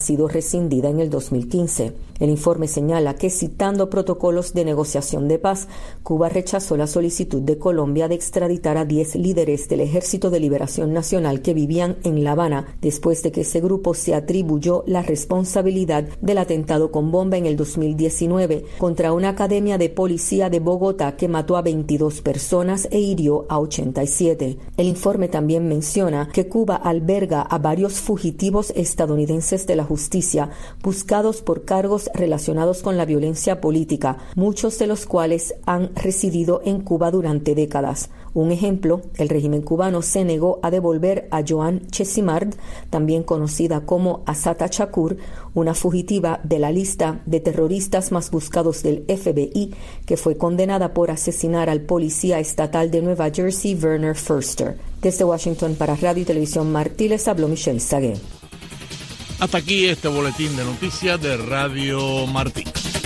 sido rescindida en el 2015. El informe señala que, citando protocolos de negociación de paz, Cuba rechazó la solicitud de Colombia de extraditar a 10 líderes del Ejército de Liberación Nacional que vivían en La Habana después de que ese grupo se atribuyó la responsabilidad del atentado con bomba en el 2019 contra una academia de policía de Bogotá que mató a 22 personas e hirió a 87. El informe también menciona que Cuba alberga a varios fugitivos estadounidenses de la justicia buscados por cargos relacionados con la violencia política, muchos de los cuales han residido en Cuba durante décadas. Un ejemplo, el régimen cubano se negó a devolver a Joan Chesimard, también conocida como Assata Shakur, una fugitiva de la lista de terroristas más buscados del FBI, que fue condenada por asesinar al policía estatal de Nueva Jersey, Werner Foerster. Desde Washington para Radio y Televisión Martí les habló Michelle Sagué. Hasta aquí este boletín de noticias de Radio Martí.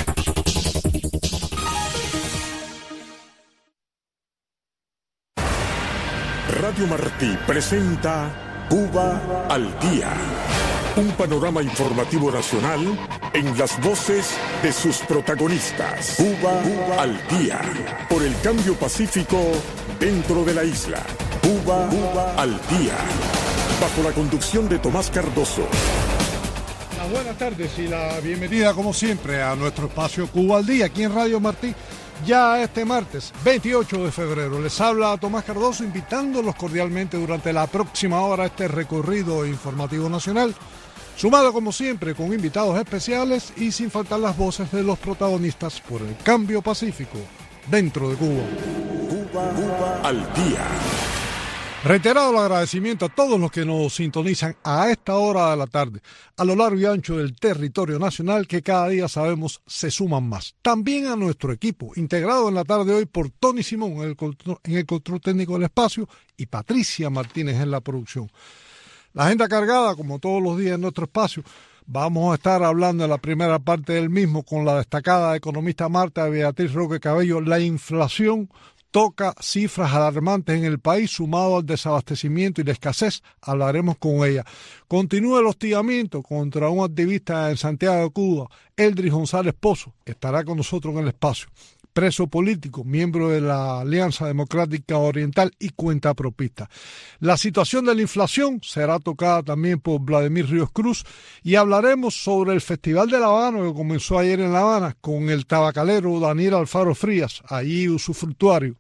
Radio Martí presenta Cuba al Día. Un panorama informativo nacional en las voces de sus protagonistas. Cuba al Día. Por el cambio pacífico dentro de la isla. Cuba al Día. Bajo la conducción de Tomás Cardoso. Buenas tardes y la bienvenida como siempre a nuestro espacio Cuba al Día aquí en Radio Martí. Ya este martes 28 de febrero les habla Tomás Cardoso invitándolos cordialmente durante la próxima hora a este recorrido informativo nacional, sumado como siempre con invitados especiales y sin faltar las voces de los protagonistas por el cambio pacífico dentro de Cuba. Cuba al Día. Reiterado el agradecimiento a todos los que nos sintonizan a esta hora de la tarde, a lo largo y ancho del territorio nacional, que cada día sabemos se suman más. También a nuestro equipo, integrado en la tarde de hoy por Tony Simón en el control técnico del espacio y Patricia Martínez en la producción. La agenda cargada, como todos los días en nuestro espacio. Vamos a estar hablando en la primera parte del mismo con la destacada economista Marta Beatriz Roque Cabello. La inflación toca cifras alarmantes en el país, sumado al desabastecimiento y la escasez. Hablaremos con ella. Continúa el hostigamiento contra un activista en Santiago de Cuba, Eldris González Pozo. Estará con nosotros en el espacio. Preso político, miembro de la Alianza Democrática Oriental y cuentapropista. La situación de la inflación será tocada también por Vladimir Ríos Cruz y hablaremos sobre el Festival de La Habana que comenzó ayer en La Habana con el tabacalero Daniel Alfaro Frías, allí usufructuario,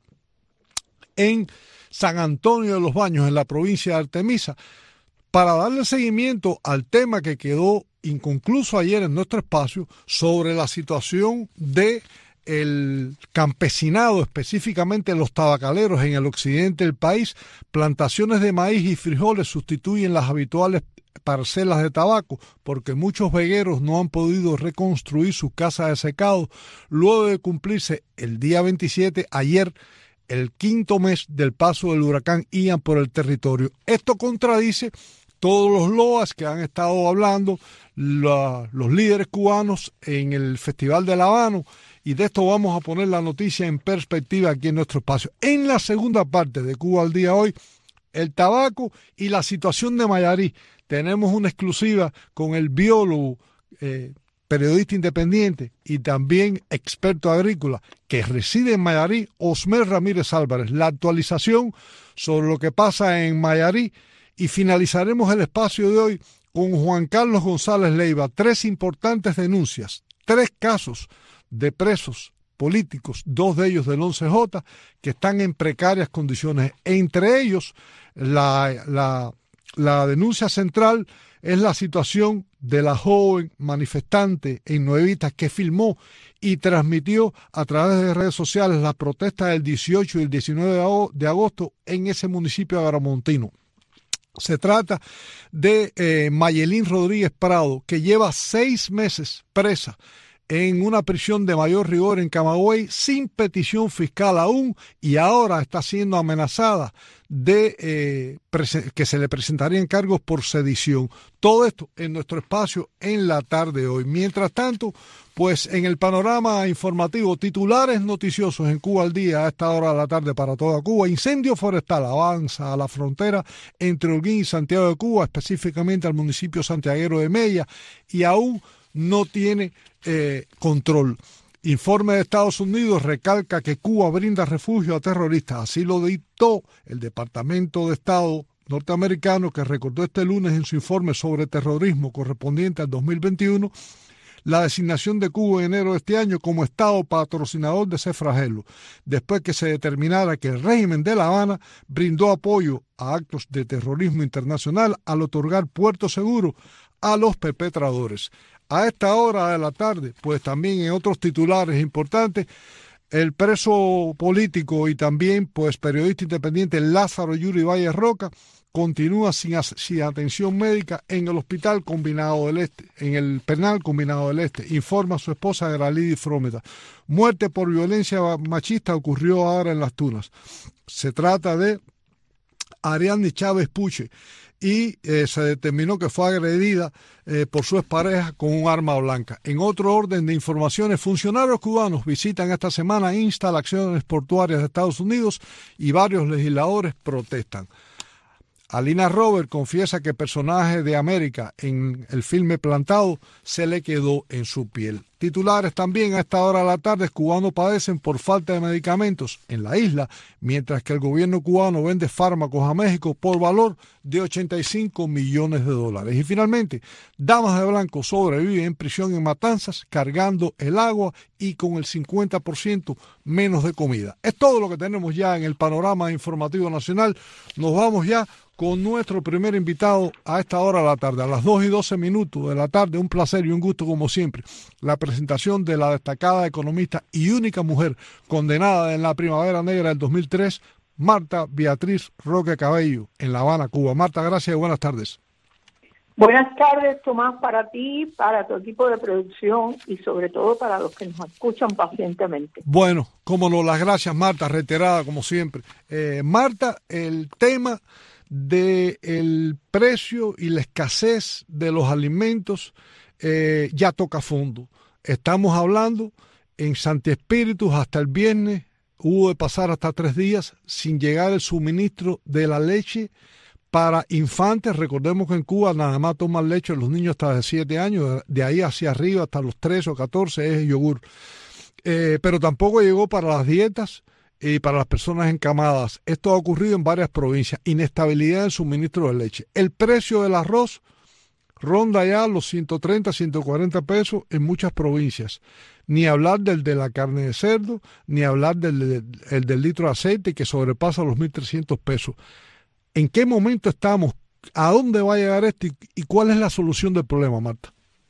en San Antonio de los Baños, en la provincia de Artemisa, para darle seguimiento al tema que quedó inconcluso ayer en nuestro espacio sobre la situación de el campesinado, específicamente los tabacaleros en el occidente del país. Plantaciones de maíz y frijoles sustituyen las habituales parcelas de tabaco porque muchos vegueros no han podido reconstruir sus casas de secado luego de cumplirse el día 27, ayer, el quinto mes del paso del huracán Ian por el territorio. Esto contradice todos los loas que han estado hablando los líderes cubanos en el Festival de La Habana, y de esto vamos a poner la noticia en perspectiva aquí en nuestro espacio. En la segunda parte de Cuba al Día hoy, el tabaco y la situación de Mayarí. Tenemos una exclusiva con el biólogo, periodista independiente y también experto agrícola que reside en Mayarí, Osmer Ramírez Álvarez. La actualización sobre lo que pasa en Mayarí, y finalizaremos el espacio de hoy con Juan Carlos González Leiva. 3 importantes denuncias, 3 casos de presos políticos, 2 de ellos del 11J, que están en precarias condiciones. Entre ellos, la denuncia central es la situación de la joven manifestante en Nuevitas que filmó y transmitió a través de redes sociales las protestas del 18 y el 19 de agosto en ese municipio agromontino. Se trata de Mayelín Rodríguez Prado, que lleva 6 meses presa en una prisión de mayor rigor en Camagüey sin petición fiscal aún, y ahora está siendo amenazada de que se le presentarían cargos por sedición. Todo esto en nuestro espacio en la tarde de hoy. Mientras tanto, pues en el panorama informativo, titulares noticiosos en Cuba al día a esta hora de la tarde para toda Cuba. Incendio forestal avanza a la frontera entre Holguín y Santiago de Cuba, específicamente al municipio santiaguero de Mella, y aún no tiene control. Informe de Estados Unidos recalca que Cuba brinda refugio a terroristas. Así lo dictó el Departamento de Estado norteamericano, que recordó este lunes en su informe sobre terrorismo correspondiente al 2021 la designación de Cuba en enero de este año como Estado patrocinador de ese flagelo, después que se determinara que el régimen de La Habana brindó apoyo a actos de terrorismo internacional al otorgar puerto seguro a los perpetradores. A esta hora de la tarde, pues también en otros titulares importantes, el preso político y también pues periodista independiente Lázaro Yuri Valle Roca continúa sin atención médica en el Hospital Combinado del Este, en el Penal Combinado del Este, informa su esposa Gralidi Frometa. Muerte por violencia machista ocurrió ahora en Las Tunas. Se trata de Ariadne Chávez Puche, y se determinó que fue agredida por su expareja con un arma blanca. En otro orden de informaciones, funcionarios cubanos visitan esta semana instalaciones portuarias de Estados Unidos y varios legisladores protestan. Alina Robert confiesa que el personaje de América en el filme Plantado se le quedó en su piel. Titulares también a esta hora de la tarde: cubanos padecen por falta de medicamentos en la isla, mientras que el gobierno cubano vende fármacos a México por valor de $85 millones. Y finalmente, damas de blanco sobreviven en prisión en Matanzas cargando el agua y con el 50% menos de comida. Es todo lo que tenemos ya en el panorama informativo nacional. Nos vamos ya con nuestro primer invitado a esta hora de la tarde, a las 2:12 de la tarde. Un placer y un gusto como siempre. La presentación de la destacada economista y única mujer condenada en la Primavera Negra del 2003, Marta Beatriz Roque Cabello, en La Habana, Cuba. Marta, gracias y buenas tardes. Buenas tardes, Tomás, para ti, para tu equipo de producción y sobre todo para los que nos escuchan pacientemente. Bueno, cómo no, las gracias, Marta, reiterada como siempre. Marta, el tema del precio y la escasez de los alimentos ya toca fondo. Estamos hablando en Santi Espíritus hasta el viernes, hubo de pasar hasta 3 días sin llegar el suministro de la leche para infantes. Recordemos que en Cuba nada más toman leche los niños hasta de 7 años, de ahí hacia arriba hasta los 13 o 14 es yogur. Pero tampoco llegó para las dietas y para las personas encamadas. Esto ha ocurrido en varias provincias. Inestabilidad en el suministro de leche. El precio del arroz ronda ya los 130, 140 pesos en muchas provincias. Ni hablar del de la carne de cerdo, ni hablar del litro de aceite que sobrepasa los 1.300 pesos. ¿En qué momento estamos? ¿A dónde va a llegar esto? ¿Y cuál es la solución del problema, Marta?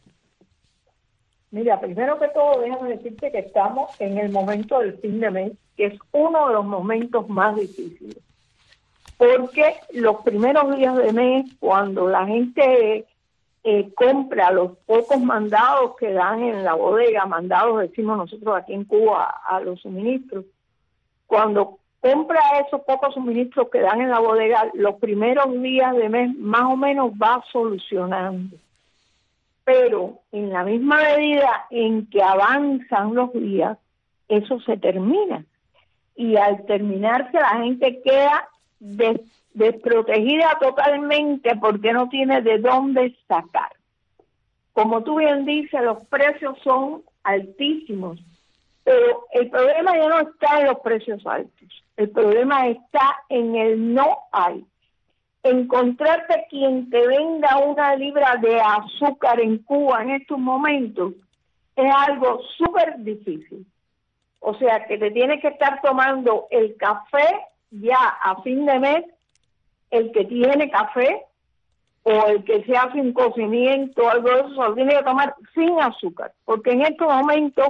Mira, primero que todo, déjame decirte que estamos en el momento del fin de mes, que es uno de los momentos más difíciles. Porque los primeros días de mes, cuando la gente compra los pocos mandados que dan en la bodega, mandados decimos nosotros aquí en Cuba a los suministros, cuando compra esos pocos suministros que dan en la bodega, los primeros días de mes más o menos va solucionando. Pero en la misma medida en que avanzan los días, eso se termina. Y al terminarse la gente queda desprotegida totalmente porque no tiene de dónde sacar. Como tú bien dices, los precios son altísimos, pero el problema ya no está en los precios altos, el problema está en el no hay. Encontrarte quien te venda una libra de azúcar en Cuba en estos momentos es algo súper difícil. O sea, que te tienes que estar tomando el café ya a fin de mes, el que tiene café o el que se hace un cocimiento, algo de eso, se lo tiene que tomar sin azúcar. Porque en estos momentos,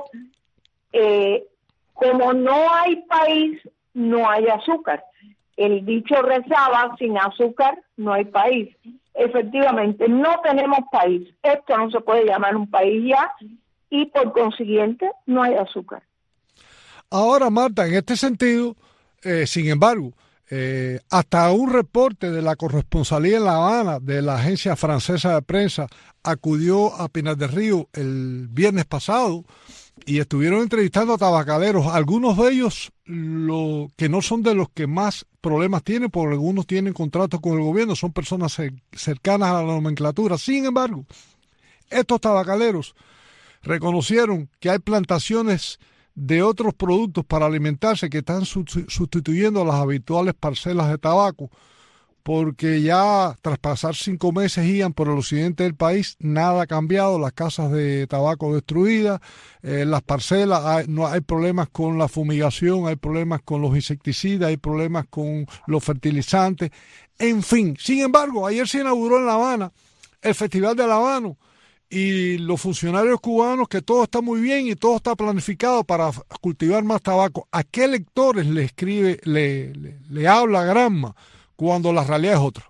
como no hay país, no hay azúcar. El dicho rezaba, sin azúcar no hay país. Efectivamente, no tenemos país. Esto no se puede llamar un país ya. y por consiguiente no hay azúcar. Ahora, Marta, en este sentido, sin embargo, hasta un reporte de la corresponsalía en La Habana de la agencia francesa de prensa acudió a Pinar del Río el viernes pasado y estuvieron entrevistando a tabacaleros, algunos de ellos que no son de los que más problemas tienen, porque algunos tienen contratos con el gobierno, son personas cercanas a la nomenclatura. Sin embargo, estos tabacaleros reconocieron que hay plantaciones de otros productos para alimentarse que están sustituyendo a las habituales parcelas de tabaco, porque ya tras pasar 5 meses iban por el occidente del país, nada ha cambiado, las casas de tabaco destruidas, las parcelas, hay problemas con la fumigación, hay problemas con los insecticidas, hay problemas con los fertilizantes, en fin. Sin embargo, ayer se inauguró en La Habana el Festival de La Habana, y los funcionarios cubanos que todo está muy bien y todo está planificado para cultivar más tabaco. ¿A qué lectores le escribe, le habla Granma cuando la realidad es otra?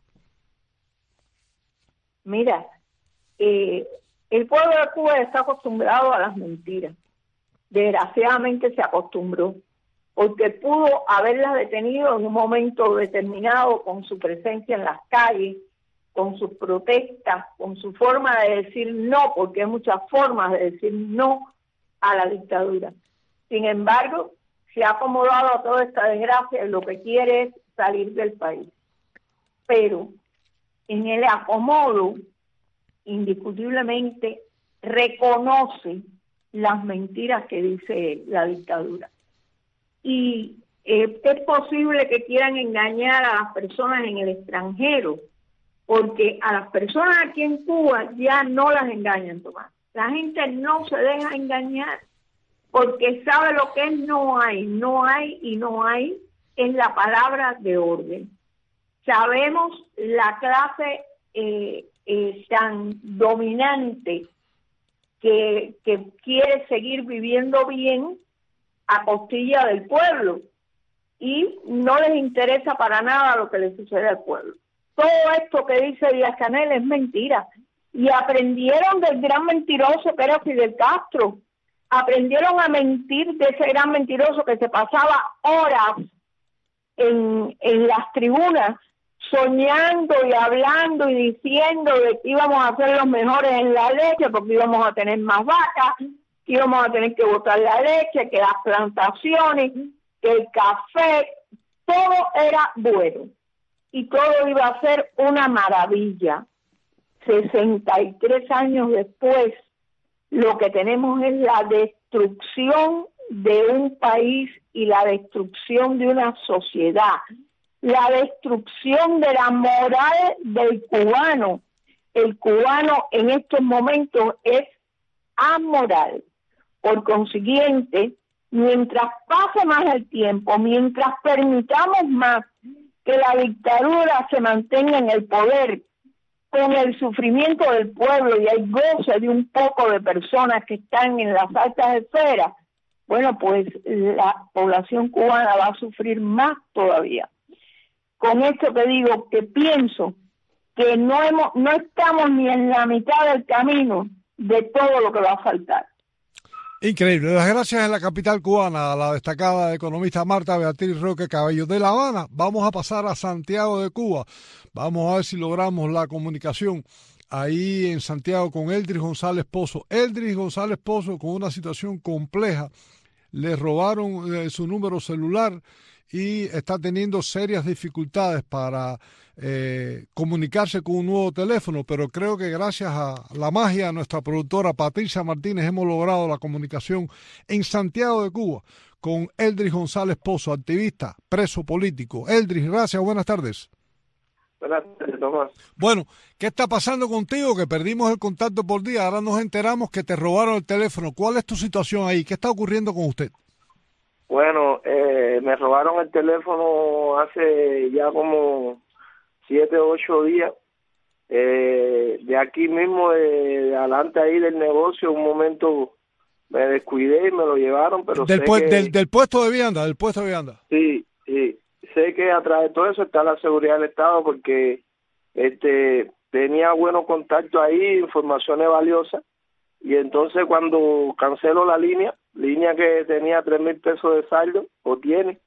Mira, el pueblo de Cuba está acostumbrado a las mentiras. Desgraciadamente se acostumbró, porque pudo haberlas detenido en un momento determinado con su presencia en las calles, con sus protestas, con su forma de decir no, porque hay muchas formas de decir no a la dictadura. Sin embargo, se ha acomodado a toda esta desgracia y lo que quiere es salir del país. Pero en el acomodo, indiscutiblemente, reconoce las mentiras que dice la dictadura. Y es posible que quieran engañar a las personas en el extranjero, porque a las personas aquí en Cuba ya no las engañan, Tomás. La gente no se deja engañar, porque sabe lo que es no hay es la palabra de orden. Sabemos la clase tan dominante que quiere seguir viviendo bien a costilla del pueblo y no les interesa para nada lo que le sucede al pueblo. Todo esto que dice Díaz-Canel es mentira. Y aprendieron del gran mentiroso que era Fidel Castro. Aprendieron a mentir de ese gran mentiroso que se pasaba horas en las tribunas soñando y hablando y diciendo de que íbamos a ser los mejores en la leche porque íbamos a tener más vacas, que íbamos a tener que botar la leche, que las plantaciones, que el café, todo era bueno. Y todo iba a ser una maravilla. 63 años después, lo que tenemos es la destrucción de un país y la destrucción de una sociedad, la destrucción de la moral del cubano. El cubano en estos momentos es amoral. Por consiguiente, mientras pase más el tiempo, mientras permitamos más que la dictadura se mantenga en el poder con el sufrimiento del pueblo y el goce de un poco de personas que están en las altas esferas, bueno, pues la población cubana va a sufrir más todavía. Con esto te digo que pienso que no estamos ni en la mitad del camino de todo lo que va a faltar. Increíble. Las gracias en la capital cubana a la destacada economista Marta Beatriz Roque Cabello. De La Habana vamos a pasar a Santiago de Cuba. Vamos a ver si logramos la comunicación ahí en Santiago con Eldris González Pozo. Eldris González Pozo con una situación compleja. Le robaron su número celular y está teniendo serias dificultades para comunicarse con un nuevo teléfono, pero creo que gracias a la magia de nuestra productora Patricia Martínez hemos logrado la comunicación en Santiago de Cuba con Eldris González Pozo, activista, preso político. Eldris, gracias, buenas tardes. Buenas tardes, Tomás. Bueno, ¿qué está pasando contigo? Que perdimos el contacto por día, ahora nos enteramos que te robaron el teléfono. ¿Cuál es tu situación ahí? ¿Qué está ocurriendo con usted? Bueno, me robaron el teléfono hace ya como 7 o 8 días. De aquí mismo, de adelante ahí del negocio, un momento me descuidé y me lo llevaron, pero del puesto de vianda, Sí, sé que atrás de todo eso está la seguridad del Estado porque tenía buenos contactos ahí, informaciones valiosas, y entonces cuando cancelo la línea que tenía 3,000 pesos de saldo, o tiene,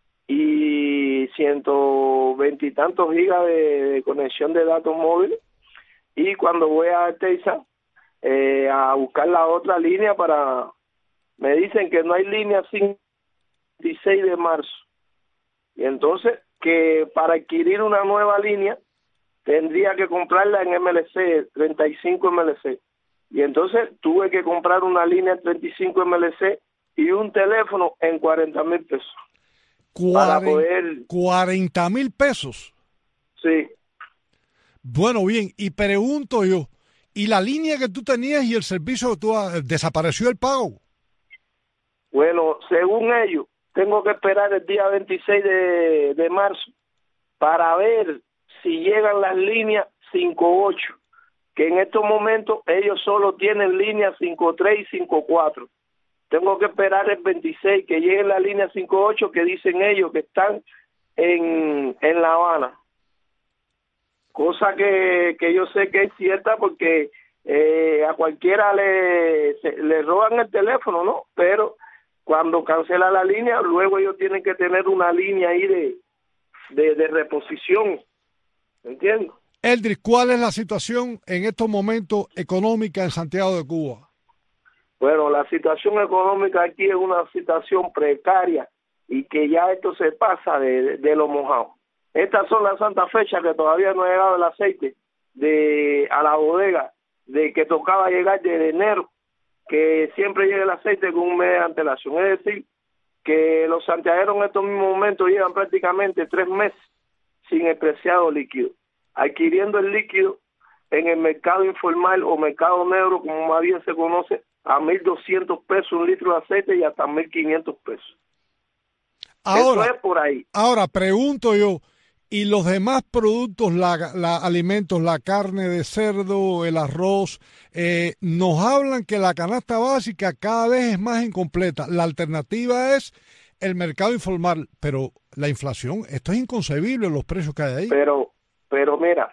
y 120 y tantos gigas de conexión de datos móviles, y cuando voy a Artesa a buscar la otra línea me dicen que no hay línea sin 16 de marzo, y entonces que para adquirir una nueva línea tendría que comprarla en MLC, 35 MLC, y entonces tuve que comprar una línea 35 MLC y un teléfono en 40,000 pesos. Para poder... 40,000 pesos. Sí. Bueno, bien, y pregunto yo, ¿y la línea que tú tenías y el servicio que tú desapareció el pago? Bueno, según ellos, tengo que esperar el día 26 de marzo para ver si llegan las líneas 5.8, que en estos momentos ellos solo tienen líneas 5.3 y 5.4. Tengo que esperar el 26 que llegue la línea 5.8, que dicen ellos que están en La Habana. Cosa que yo sé que es cierta, porque a cualquiera le roban el teléfono, ¿no? Pero cuando cancela la línea, luego ellos tienen que tener una línea ahí de reposición. ¿Entiendes? Eldris, ¿cuál es la situación en estos momentos económica en Santiago de Cuba? Bueno, la situación económica aquí es una situación precaria, y que ya esto se pasa de lo mojado. Estas son las santas fechas que todavía no ha llegado el aceite a la bodega, de que tocaba llegar de enero, que siempre llega el aceite con un mes de antelación. Es decir, que los santiagueros en estos mismos momentos llevan prácticamente 3 meses sin el preciado líquido, adquiriendo el líquido en el mercado informal o mercado negro, como más bien se conoce, a 1.200 pesos un litro de aceite y hasta 1.500 pesos. Ahora, eso es por ahí. Ahora, pregunto yo, ¿y los demás productos, alimentos, la carne de cerdo, el arroz, nos hablan que la canasta básica cada vez es más incompleta? La alternativa es el mercado informal, pero la inflación, esto es inconcebible, los precios que hay ahí. Pero mira,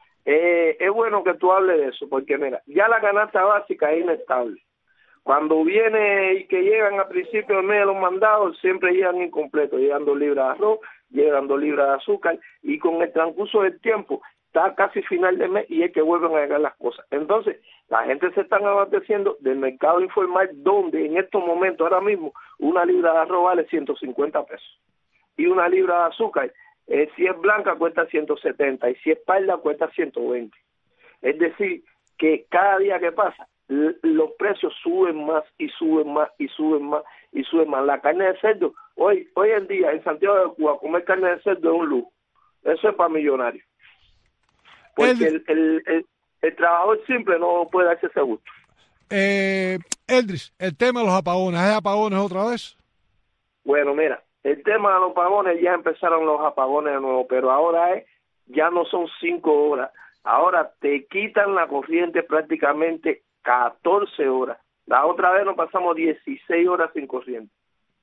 es bueno que tú hables de eso, porque mira, ya la canasta básica es inestable. Cuando viene y que llegan a principio del mes de los mandados, siempre llegan incompletos, llegan 2 libras de arroz, llegan 2 libras de azúcar, y con el transcurso del tiempo está casi final de mes y es que vuelven a llegar las cosas. Entonces, la gente se están abasteciendo del mercado informal, donde en estos momentos, ahora mismo, una libra de arroz vale 150 pesos. Y una libra de azúcar, si es blanca, cuesta 170, y si es parda, cuesta 120. Es decir, que cada día que pasa, los precios suben más y suben más y suben más y suben más. La carne de cerdo, hoy en día en Santiago de Cuba, comer carne de cerdo es un lujo. Eso es para millonarios. Porque el trabajador simple no puede darse ese gusto. Eldris, el tema de los apagones, ¿hay apagones otra vez? Bueno, mira, el tema de los apagones, ya empezaron los apagones de nuevo, pero ahora ya no son 5 horas. Ahora te quitan la corriente prácticamente 14 horas. La otra vez nos pasamos 16 horas sin corriente.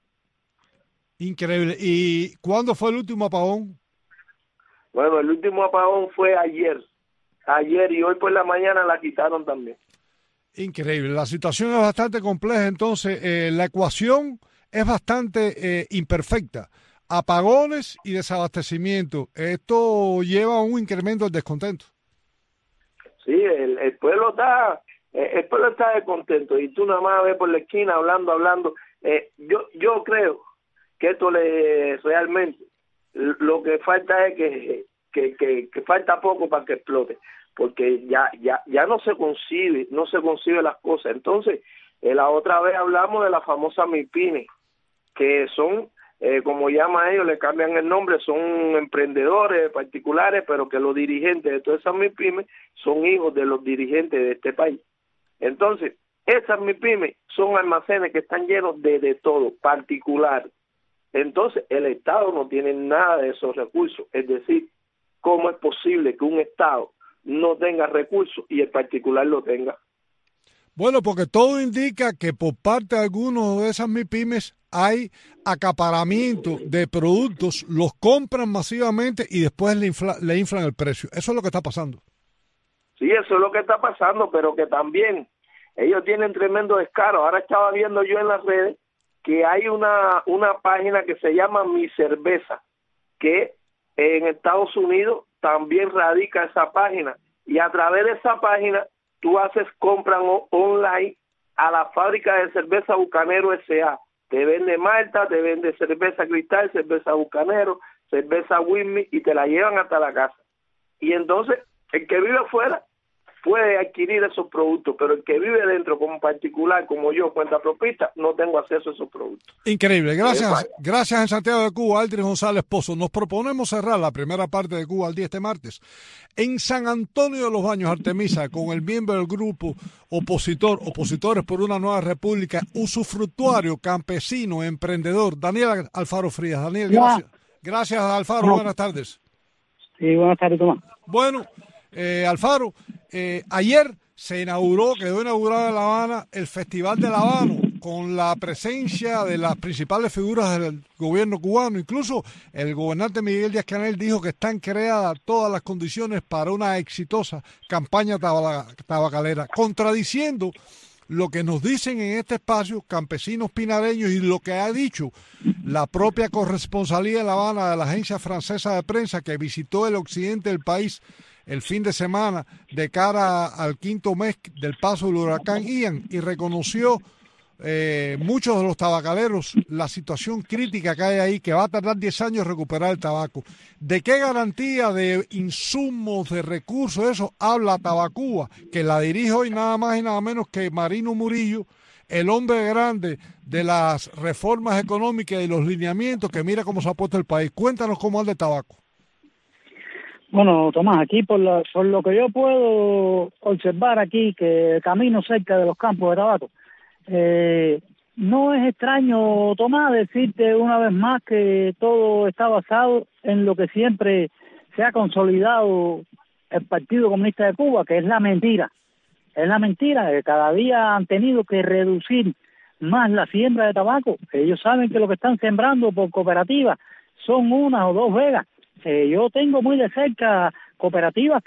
Increíble. ¿Y cuándo fue el último apagón? Bueno, el último apagón fue ayer, y hoy por la mañana la quitaron también. Increíble. La situación es bastante compleja, entonces la ecuación es bastante imperfecta. Apagones y desabastecimiento. Esto lleva a un incremento del descontento. Sí, el pueblo está descontento, y tú nada más ves por la esquina hablando. Yo creo que esto realmente lo que falta es que falta poco para que explote, porque ya no se concibe las cosas. Entonces, la otra vez hablamos de la famosa MIPYME, que son, como llaman ellos, le cambian el nombre, son emprendedores particulares, pero que los dirigentes de todas esas MIPYME son hijos de los dirigentes de este país. Entonces, esas MIPYME son almacenes que están llenos de todo, particular. Entonces, el Estado no tiene nada de esos recursos. Es decir, ¿cómo es posible que un Estado no tenga recursos y el particular lo tenga? Bueno, porque todo indica que por parte de algunos de esas MIPYMEs hay acaparamiento de productos, los compran masivamente y después le inflan el precio. Eso es lo que está pasando. Sí, eso es lo que está pasando, pero que también Ellos tienen tremendo descaro. Ahora estaba viendo yo en las redes que hay una página que se llama Mi Cerveza, que en Estados Unidos también radica esa página, y a través de esa página tú haces compras online a la fábrica de cerveza Bucanero S.A. Te vende malta, te vende cerveza Cristal, cerveza Bucanero, cerveza Whitney, y te la llevan hasta la casa. Y entonces el que vive afuera puede adquirir esos productos, pero el que vive dentro, como particular, como yo, cuentapropista, no tengo acceso a esos productos. Increíble. Gracias en Santiago de Cuba, Aldris González Pozo. Nos proponemos cerrar la primera parte de Cuba al día este martes en San Antonio de los Baños, Artemisa, con el miembro del grupo Opositores por una Nueva República, usufructuario, campesino, emprendedor, Daniel Alfaro Frías. Daniel, gracias. Gracias, Alfaro. Buenas tardes. Sí, buenas tardes, Tomás. Bueno, Alfaro, ayer quedó inaugurada en La Habana el Festival del Habano, con la presencia de las principales figuras del gobierno cubano. Incluso el gobernante Miguel Díaz-Canel dijo que están creadas todas las condiciones para una exitosa campaña tabacalera, contradiciendo lo que nos dicen en este espacio campesinos pinareños y lo que ha dicho la propia corresponsalía de La Habana de la agencia francesa de prensa, que visitó el occidente del país el fin de semana de cara al quinto mes del paso del huracán Ian, y reconoció muchos de los tabacaleros la situación crítica que hay ahí, que va a tardar 10 años recuperar el tabaco. ¿De qué garantía de insumos, de recursos, eso habla Tabacuba, que la dirige hoy nada más y nada menos que Marino Murillo, el hombre grande de las reformas económicas y los lineamientos, que mira cómo se ha puesto el país? Cuéntanos cómo anda el tabaco. Bueno, Tomás, aquí por lo que yo puedo observar aquí, que camino cerca de los campos de tabaco, no es extraño, Tomás, decirte una vez más que todo está basado en lo que siempre se ha consolidado el Partido Comunista de Cuba, que es la mentira. Es la mentira, que cada día han tenido que reducir más la siembra de tabaco. Ellos saben que lo que están sembrando por cooperativas son 1 o 2 vegas. Yo tengo muy de cerca cooperativas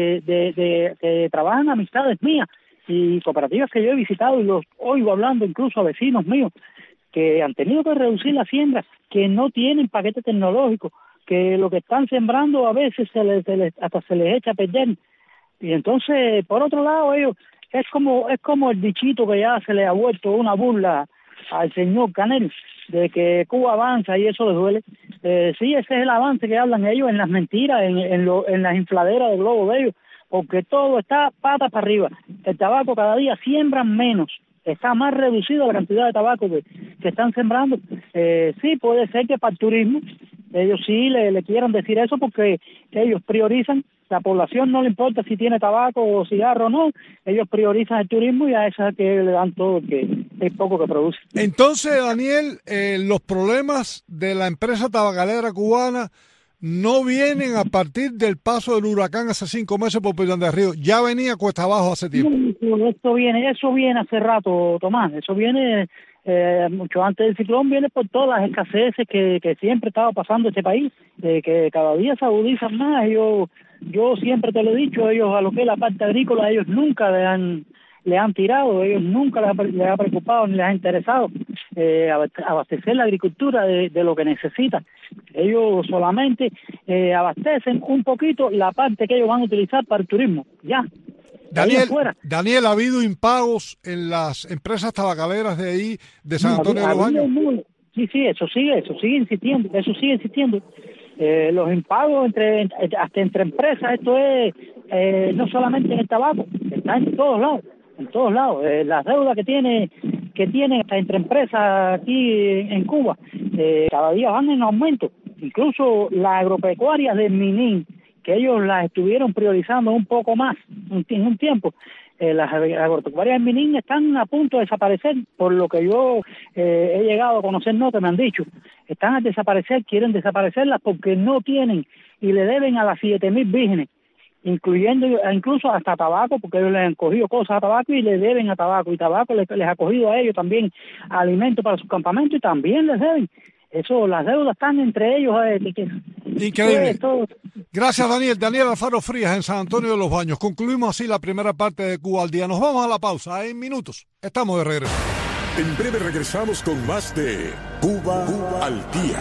que trabajan amistades mías, y cooperativas que yo he visitado y los oigo hablando incluso a vecinos míos que han tenido que reducir la siembra, que no tienen paquete tecnológico, que lo que están sembrando a veces hasta se les echa a perder. Y entonces, por otro lado, ellos es como el dichito que ya se le ha vuelto una burla al señor Canel, de que Cuba avanza y eso les duele. Sí, ese es el avance que hablan ellos en las mentiras, en las infladeras de globo de ellos, porque todo está patas para arriba. El tabaco cada día siembran menos, está más reducida la cantidad de tabaco que están sembrando. Sí, puede ser que para el turismo ellos sí le quieran decir eso, porque ellos priorizan, la población no le importa si tiene tabaco o cigarro o no, ellos priorizan el turismo y a eso es que le dan todo el poco que produce. Entonces, Daniel, los problemas de la empresa tabacalera cubana no vienen a partir del paso del huracán hace 5 meses por Pinar del Río, ya venía cuesta abajo hace tiempo. Eso viene hace rato, Tomás, eso viene mucho antes del ciclón, viene por todas las escaseces que siempre estaba pasando este país, que cada día se agudizan más. Yo siempre te lo he dicho, ellos a lo que es la parte agrícola, ellos nunca le han tirado, ellos nunca les ha preocupado ni les ha interesado abastecer la agricultura de lo que necesita. Ellos solamente abastecen un poquito la parte que ellos van a utilizar para el turismo, ya. Daniel, ¿ha habido impagos en las empresas tabacaleras de ahí, de San Antonio de los Baños? Sí, eso sigue insistiendo. Los impagos hasta entre empresas, esto es no solamente en el tabaco, está en todos lados. Las deudas que tienen hasta entre empresas aquí en Cuba, cada día van en aumento. Incluso las agropecuarias de Minin, que ellos las estuvieron priorizando un poco más en un tiempo, las agropecuarias de Minin están a punto de desaparecer, por lo que yo he llegado a conocer, no, que me han dicho, están a desaparecer, quieren desaparecerlas porque no tienen y le deben a las 7,000 vírgenes, incluso hasta tabaco, porque ellos les han cogido cosas a tabaco y le deben a tabaco, y tabaco les ha cogido a ellos también alimentos para sus campamentos y también les deben. Eso, las deudas están entre ellos, Increíble. Gracias, Daniel. Daniel Alfaro Frías en San Antonio de los Baños. Concluimos así la primera parte de Cuba al Día. Nos vamos a la pausa en minutos. Estamos de regreso. En breve regresamos con más de Cuba al Día.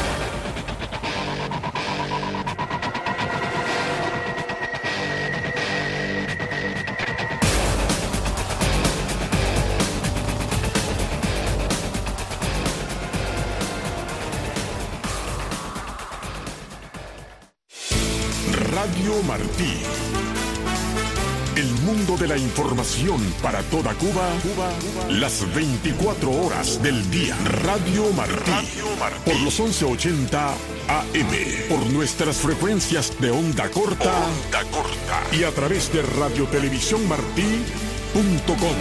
Radio Martí. El mundo de la información para toda Cuba, las 24 horas del día. Radio Martí. Por los 1180 AM. Por nuestras frecuencias de onda corta. Y a través de radiotelevisiónmartí.com.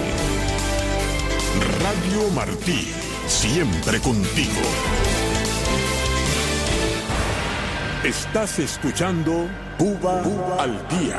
Radio Martí. Siempre contigo. Estás escuchando Cuba al Día.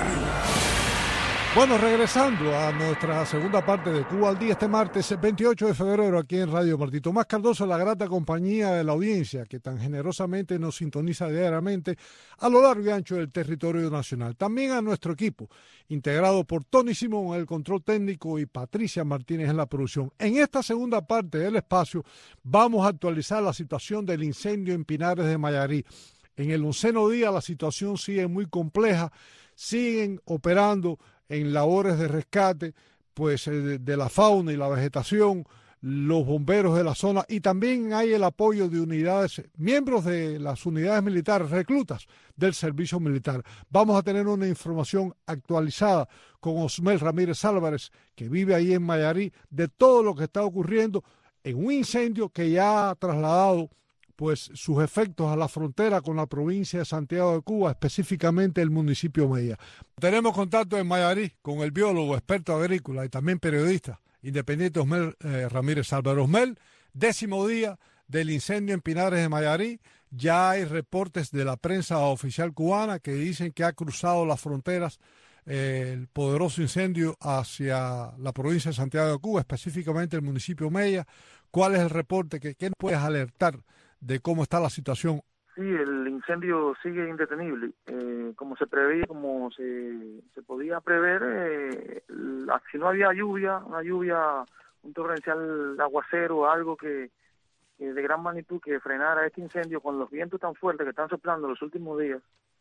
Bueno, regresando a nuestra segunda parte de Cuba al Día este martes 28 de febrero aquí en Radio Martí. Tomás Cardoso, la grata compañía de la audiencia que tan generosamente nos sintoniza diariamente a lo largo y ancho del territorio nacional. También a nuestro equipo, integrado por Tony Simón en el control técnico y Patricia Martínez en la producción. En esta segunda parte del espacio vamos a actualizar la situación del incendio en Pinares de Mayarí. En el 11º día la situación sigue muy compleja, siguen operando en labores de rescate pues de la fauna y la vegetación, los bomberos de la zona, y también hay el apoyo de unidades, miembros de las unidades militares, reclutas del servicio militar. Vamos a tener una información actualizada con Osmel Ramírez Álvarez, que vive ahí en Mayarí, de todo lo que está ocurriendo en un incendio que ya ha trasladado pues sus efectos a la frontera con la provincia de Santiago de Cuba, específicamente el municipio Mella. Tenemos contacto en Mayarí con el biólogo, experto agrícola y también periodista independiente Osmel Ramírez Álvarez. Osmel, 10º día del incendio en Pinares de Mayarí. Ya hay reportes de la prensa oficial cubana que dicen que ha cruzado las fronteras el poderoso incendio hacia la provincia de Santiago de Cuba, específicamente el municipio Mella. ¿Cuál es el reporte? ¿Qué nos puedes alertar de cómo está la situación? Sí, el incendio sigue indetenible. Como se preveía, como se podía prever, si no había lluvia, un torrencial aguacero, algo que de gran magnitud que frenara este incendio, con los vientos tan fuertes que están soplando los últimos días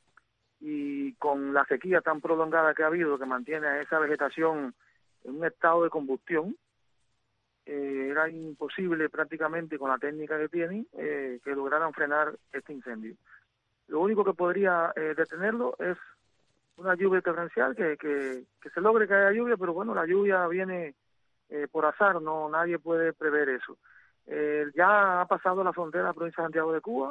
y con la sequía tan prolongada que ha habido, que mantiene a esa vegetación en un estado de combustión, era imposible prácticamente con la técnica que tienen que lograran frenar este incendio. Lo único que podría detenerlo es una lluvia torrencial, que se logre que haya lluvia, pero bueno, la lluvia viene por azar, no, nadie puede prever eso. Ya ha pasado la frontera de la provincia de Santiago de Cuba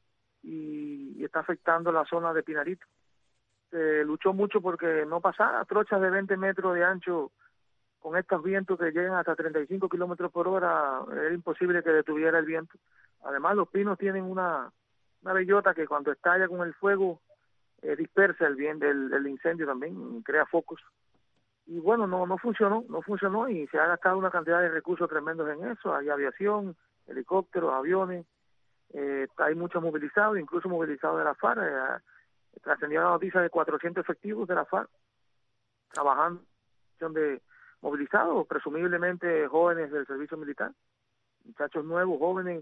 y está afectando la zona de Pinarito. Se luchó mucho porque no pasara trochas de 20 metros de ancho con estos vientos que llegan hasta 35 kilómetros por hora. Era imposible que detuviera el viento. Además, los pinos tienen una bellota que cuando estalla con el fuego dispersa el incendio también, crea focos. Y bueno, no funcionó y se ha gastado una cantidad de recursos tremendos en eso. Hay aviación, helicópteros, aviones, hay muchos movilizados, incluso movilizados de la FARC. Trascendió la noticia de 400 efectivos de la FARC trabajando de movilizados, presumiblemente jóvenes del servicio militar, muchachos nuevos, jóvenes,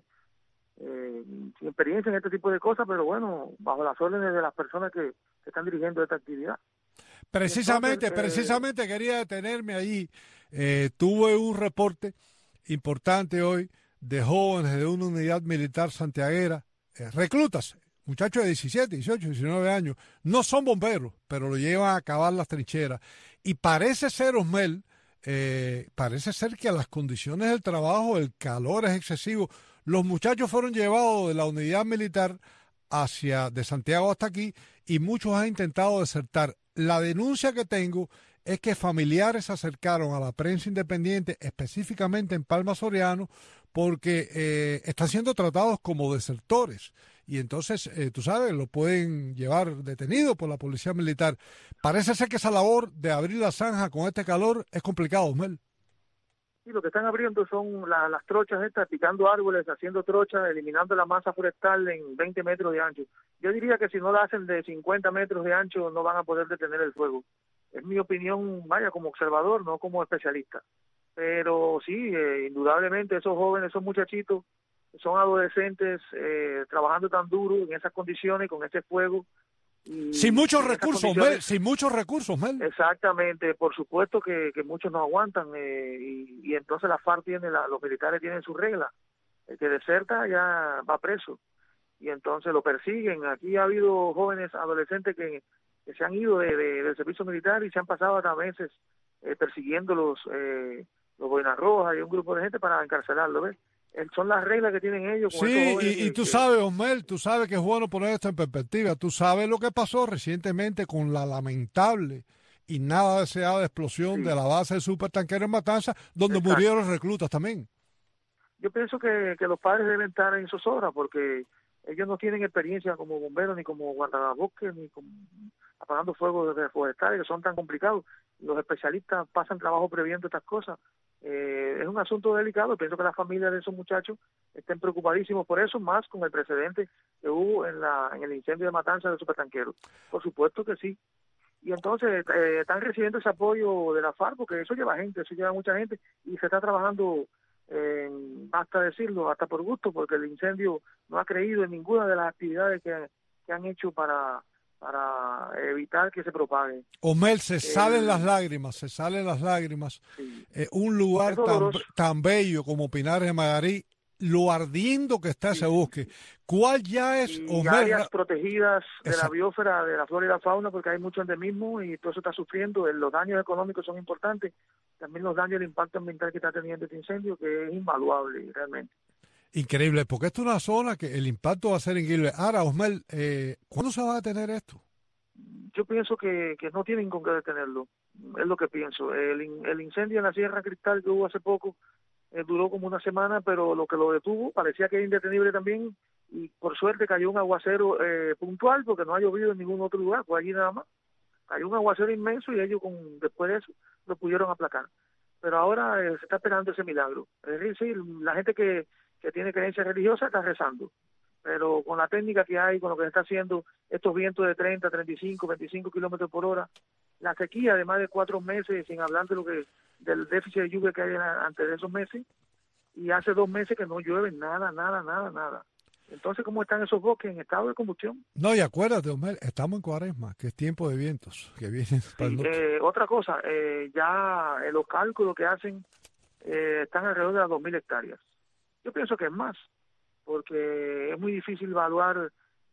sin experiencia en este tipo de cosas, pero bueno, bajo las órdenes de las personas que están dirigiendo esta actividad. Precisamente quería detenerme allí. Tuve un reporte importante hoy de jóvenes de una unidad militar santiaguera, reclutas, muchachos de 17, 18, 19 años, no son bomberos, pero lo llevan a cavar las trincheras. Y parece ser, Osmel, parece ser que a las condiciones del trabajo, el calor es excesivo. Los muchachos fueron llevados de la unidad militar de Santiago hasta aquí, y muchos han intentado desertar. La denuncia que tengo es que familiares se acercaron a la prensa independiente, específicamente en Palma Soriano, porque están siendo tratados como desertores. Y entonces, tú sabes, lo pueden llevar detenido por la policía militar. Parece ser que esa labor de abrir la zanja con este calor es complicado, Mel. Y lo que están abriendo son las trochas estas, picando árboles, haciendo trochas, eliminando la masa forestal en 20 metros de ancho. Yo diría que si no la hacen de 50 metros de ancho no van a poder detener el fuego. Es mi opinión, vaya, como observador, no como especialista. Pero sí, indudablemente esos jóvenes, esos muchachitos, son adolescentes trabajando tan duro en esas condiciones, con ese fuego. Sin muchos recursos, Mel, sin muchos recursos, Mel. Exactamente, por supuesto que muchos no aguantan y entonces la FARC los militares tienen sus reglas. El que deserta ya va preso y entonces lo persiguen. Aquí ha habido jóvenes adolescentes que se han ido del servicio militar y se han pasado hasta meses persiguiendo los Boinas Rojas y un grupo de gente para encarcelarlo, ¿ves? Son las reglas que tienen ellos. Sí, y tú sabes, Osmel, tú sabes que es bueno poner esto en perspectiva. Tú sabes lo que pasó recientemente con la lamentable y nada deseada explosión de la base del supertanquero en Matanzas, donde murieron reclutas también. Yo pienso que los padres deben estar en zozobra porque ellos no tienen experiencia como bomberos, ni como guardabosques, ni como apagando fuegos forestales, que son tan complicados. Los especialistas pasan trabajo previendo estas cosas. Es un asunto delicado. Pienso que las familias de esos muchachos estén preocupadísimos por eso, más con el precedente que hubo en el incendio de Matanzas del supertanquero. Por supuesto que sí. Y entonces están recibiendo ese apoyo de la FARC, porque eso lleva gente, eso lleva mucha gente, y se está trabajando, basta decirlo, hasta por gusto, porque el incendio no ha creído en ninguna de las actividades que han hecho para evitar que se propague. Omel, se salen las lágrimas. Sí. Un lugar tan bello como Pinares de Magarí, lo ardiendo que está ese bosque. ¿Cuál ya es, Omel? Áreas protegidas de la biosfera, de la flora y la fauna, porque hay mucho endemismo y todo eso está sufriendo. Los daños económicos son importantes. También los daños, el impacto ambiental que está teniendo este incendio, que es invaluable realmente. Increíble, porque esto es una zona que el impacto va a ser increíble. Ahora, Osmel, ¿cuándo se va a detener esto? Yo pienso que no tienen con qué detenerlo, es lo que pienso. El incendio en la Sierra Cristal que hubo hace poco duró como una semana, pero lo que lo detuvo parecía que era indetenible también, y por suerte cayó un aguacero puntual, porque no ha llovido en ningún otro lugar, fue allí nada más. Cayó un aguacero inmenso y ellos después de eso lo pudieron aplacar. Pero ahora se está esperando ese milagro. Es decir, la gente que tiene creencia religiosa está rezando, pero con la técnica que hay, con lo que se está haciendo, estos vientos de 30, 35, 25 kilómetros por hora, la sequía de más de 4 meses, sin hablar del déficit de lluvia que hay antes de esos meses, y hace 2 meses que no llueve nada. Entonces, ¿cómo están esos bosques en estado de combustión? No, y acuérdate, Omel, estamos en Cuaresma, que es tiempo de vientos, que vienen para el norte. Otra cosa, ya los cálculos que hacen están alrededor de las 2.000 hectáreas. Yo pienso que es más, porque es muy difícil evaluar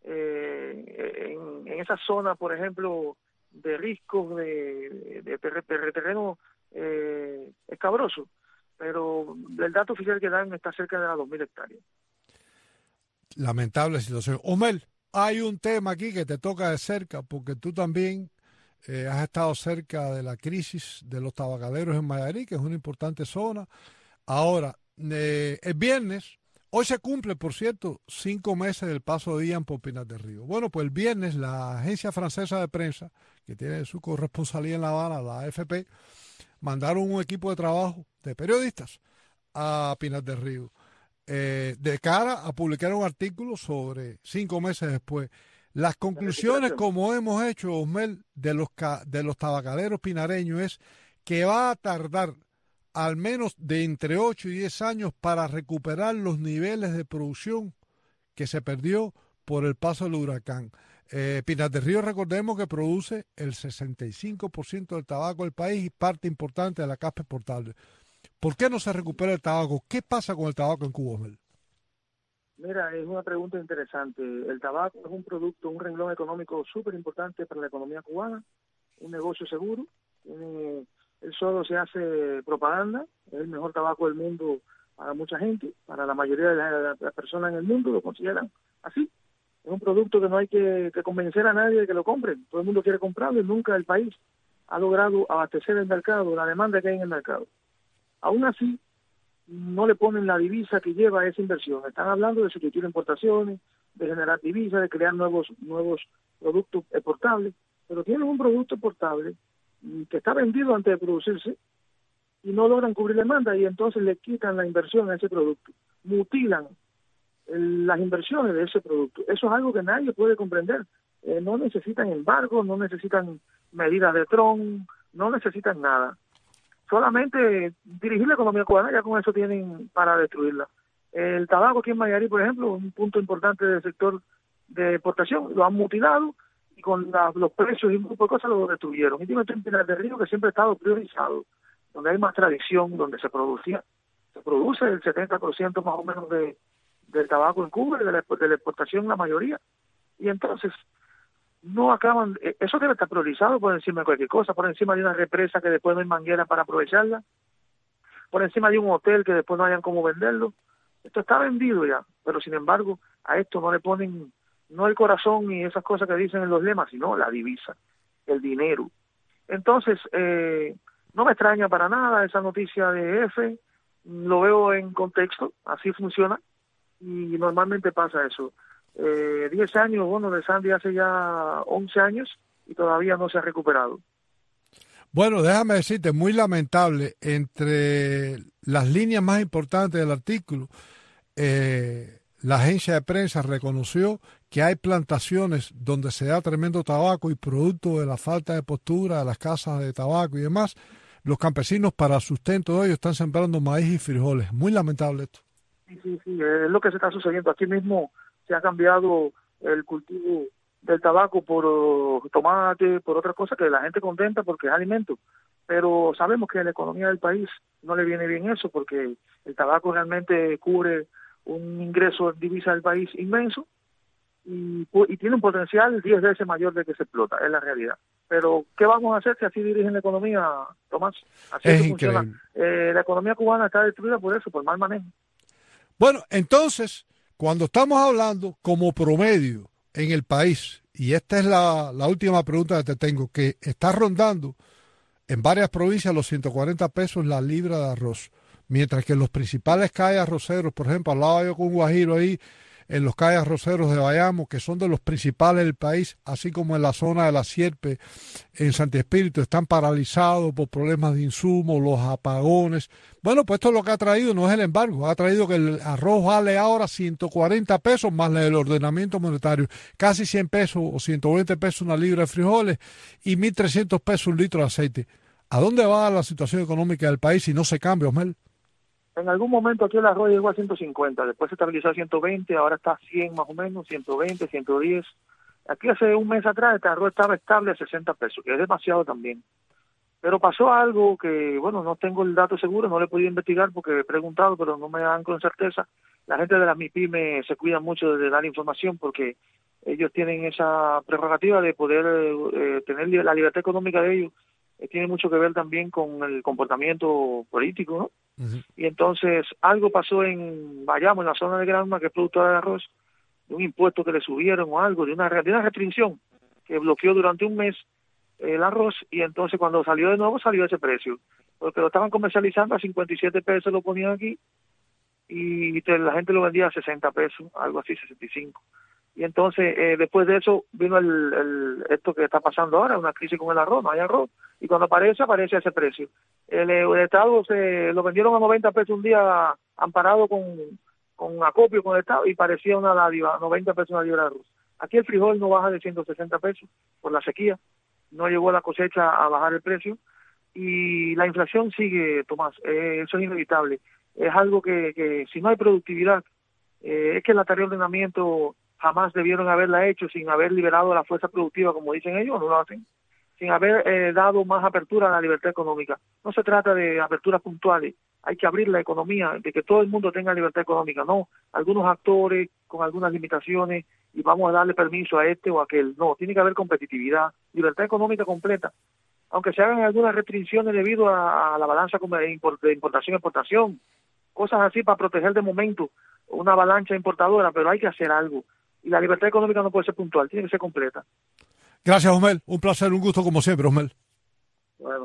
en esa zona, por ejemplo, de riscos de terreno escabroso, pero el dato oficial que dan está cerca de las 2.000 hectáreas. Lamentable situación. Omel, hay un tema aquí que te toca de cerca, porque tú también has estado cerca de la crisis de los tabacaderos en Magarí, que es una importante zona. Ahora, el viernes, hoy se cumple, por cierto, 5 meses del paso de Ian por Pinar del Río. Bueno, pues el viernes la agencia francesa de prensa, que tiene su corresponsalía en La Habana, la AFP, mandaron un equipo de trabajo de periodistas a Pinar del Río, de cara a publicar un artículo sobre 5 meses después. Las conclusiones, como hemos hecho, Osmel, de los tabacaderos pinareños es que va a tardar al menos de entre 8 y 10 años para recuperar los niveles de producción que se perdió por el paso del huracán. Pinar del Río, recordemos que produce el 65% del tabaco del país y parte importante de la capa exportable. ¿Por qué no se recupera el tabaco? ¿Qué pasa con el tabaco en Cuba, Osmel? Mira, es una pregunta interesante. El tabaco es un producto, un renglón económico súper importante para la economía cubana, un negocio seguro. Él solo se hace propaganda, es el mejor tabaco del mundo para mucha gente, para la mayoría de las personas en el mundo lo consideran así. Es un producto que no hay que convencer a nadie de que lo compren, todo el mundo quiere comprarlo y nunca el país ha logrado abastecer el mercado, la demanda que hay en el mercado. Aún así, no le ponen la divisa que lleva esa inversión. Están hablando de sustituir importaciones, de generar divisas, de crear nuevos productos exportables, pero tienen un producto exportable que está vendido antes de producirse, y no logran cubrir demanda y entonces le quitan la inversión a ese producto, mutilan las inversiones de ese producto. Eso es algo que nadie puede comprender. No necesitan embargo, no necesitan medidas de Trump, no necesitan nada. Solamente dirigir la economía cubana, ya con eso tienen para destruirla. El tabaco aquí en Mayarí, por ejemplo, un punto importante del sector de exportación, lo han mutilado y con los precios y un grupo de cosas lo destruyeron. Y tiene un Pinar del Río que siempre ha estado priorizado, donde hay más tradición, donde se produce el 70% más o menos del tabaco en Cuba y de la exportación la mayoría. Y entonces no acaban, eso debe estar priorizado por encima de cualquier cosa, por encima de una represa que después no hay manguera para aprovecharla, por encima de un hotel que después no hayan cómo venderlo. Esto está vendido ya, pero sin embargo a esto no le ponen no el corazón y esas cosas que dicen en los lemas, sino la divisa, el dinero. Entonces, no me extraña para nada esa noticia de F, lo veo en contexto, así funciona, y normalmente pasa eso. 10 años, bueno, de Sandy hace ya 11 años y todavía no se ha recuperado. Bueno, déjame decirte, muy lamentable, entre las líneas más importantes del artículo, la agencia de prensa reconoció que hay plantaciones donde se da tremendo tabaco y producto de la falta de postura de las casas de tabaco y demás, los campesinos para sustento de ellos están sembrando maíz y frijoles. Muy lamentable esto. Sí, es lo que se está sucediendo. Aquí mismo se ha cambiado el cultivo del tabaco por tomate, por otras cosas que la gente contenta porque es alimento. Pero sabemos que a la economía del país no le viene bien eso porque el tabaco realmente cubre un ingreso de divisa del país inmenso y tiene un potencial 10 veces mayor de que se explota, es la realidad. Pero, ¿qué vamos a hacer si así dirigen la economía, Tomás? Así es que funciona. La economía cubana está destruida por eso, por mal manejo. Bueno, entonces, cuando estamos hablando como promedio en el país, y esta es la última pregunta que te tengo, que está rondando en varias provincias los 140 pesos la libra de arroz, mientras que en los principales calles arroceros, por ejemplo, al lado yo con Guajiro ahí, en los calles arroceros de Bayamo, que son de los principales del país, así como en la zona de la Sierpe, en Santi Espíritu, están paralizados por problemas de insumos, los apagones. Bueno, pues esto es lo que ha traído, no es el embargo, ha traído que el arroz vale ahora 140 pesos más el ordenamiento monetario, casi 100 pesos o 120 pesos una libra de frijoles y 1.300 pesos un litro de aceite. ¿A dónde va la situación económica del país si no se cambia, Osmel? En algún momento aquí el arroz llegó a 150, después se estabilizó a 120, ahora está a 100 más o menos, 120, 110. Aquí hace un mes atrás este arroz estaba estable a 60 pesos, que es demasiado también. Pero pasó algo que, bueno, no tengo el dato seguro, no le he podido investigar porque he preguntado, pero no me dan con certeza. La gente de las MIPYME se cuida mucho de dar información porque ellos tienen esa prerrogativa de poder tener la libertad económica de ellos. Tiene mucho que ver también con el comportamiento político, ¿no? Uh-huh. Y entonces algo pasó en Bayamo, en la zona de Granma, que es productora de arroz, de un impuesto que le subieron o algo, de una restricción que bloqueó durante un mes el arroz, y entonces cuando salió de nuevo salió a ese precio, porque lo estaban comercializando a 57 pesos, lo ponían aquí, y la gente lo vendía a 60 pesos, algo así, 65. Y entonces, después de eso, vino esto que está pasando ahora, una crisis con el arroz, no hay arroz, y cuando aparece a ese precio. El Estado lo vendieron a 90 pesos un día, amparado con acopio con el Estado, y parecía una dádiva, 90 pesos una libra de arroz. Aquí el frijol no baja de 160 pesos por la sequía, no llegó la cosecha a bajar el precio, y la inflación sigue, Tomás, eso es inevitable. Es algo que si no hay productividad, es que el anterior ordenamiento jamás debieron haberla hecho sin haber liberado la fuerza productiva, como dicen ellos, no lo hacen, sin haber dado más apertura a la libertad económica. No se trata de aperturas puntuales, hay que abrir la economía, de que todo el mundo tenga libertad económica, no algunos actores con algunas limitaciones y vamos a darle permiso a este o a aquel. No, tiene que haber competitividad, libertad económica completa, aunque se hagan algunas restricciones debido a la balanza de importación-exportación, cosas así para proteger de momento una avalancha importadora, pero hay que hacer algo. Y la libertad económica no puede ser puntual, tiene que ser completa. Gracias, Osmel. Un placer, un gusto como siempre, Osmel. Bueno.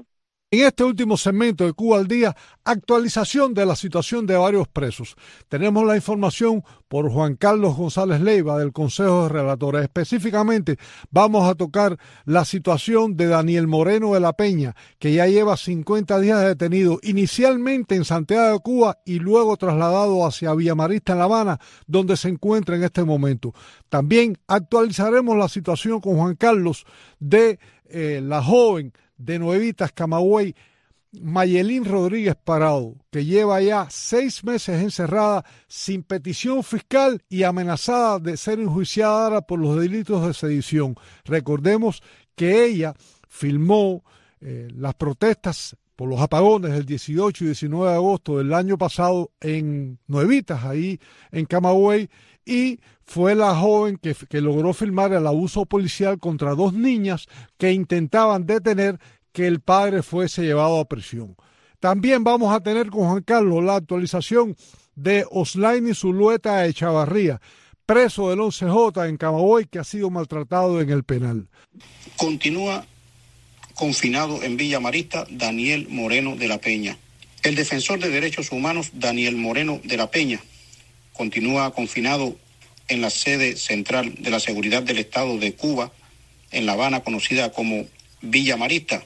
En este último segmento de Cuba al Día, actualización de la situación de varios presos. Tenemos la información por Juan Carlos González Leiva del Consejo de Relatores. Específicamente vamos a tocar la situación de Daniel Moreno de la Peña, que ya lleva 50 días detenido, inicialmente en Santiago de Cuba y luego trasladado hacia Villamarista en La Habana, donde se encuentra en este momento. También actualizaremos la situación con Juan Carlos de la joven de Nuevitas, Camagüey, Mayelín Rodríguez Parado, que lleva ya 6 meses encerrada sin petición fiscal y amenazada de ser enjuiciada por los delitos de sedición. Recordemos que ella filmó las protestas por los apagones del 18 y 19 de agosto del año pasado en Nuevitas, ahí en Camagüey, y fue la joven que logró filmar el abuso policial contra 2 niñas que intentaban detener que el padre fuese llevado a prisión. También vamos a tener con Juan Carlos la actualización de Oslaini Zulueta Echavarría, preso del 11J en Camagüey, que ha sido maltratado en el penal. Continúa confinado en Villamarista Daniel Moreno de la Peña. El defensor de derechos humanos Daniel Moreno de la Peña continúa confinado en la sede central de la Seguridad del Estado de Cuba, en La Habana, conocida como Villamarista,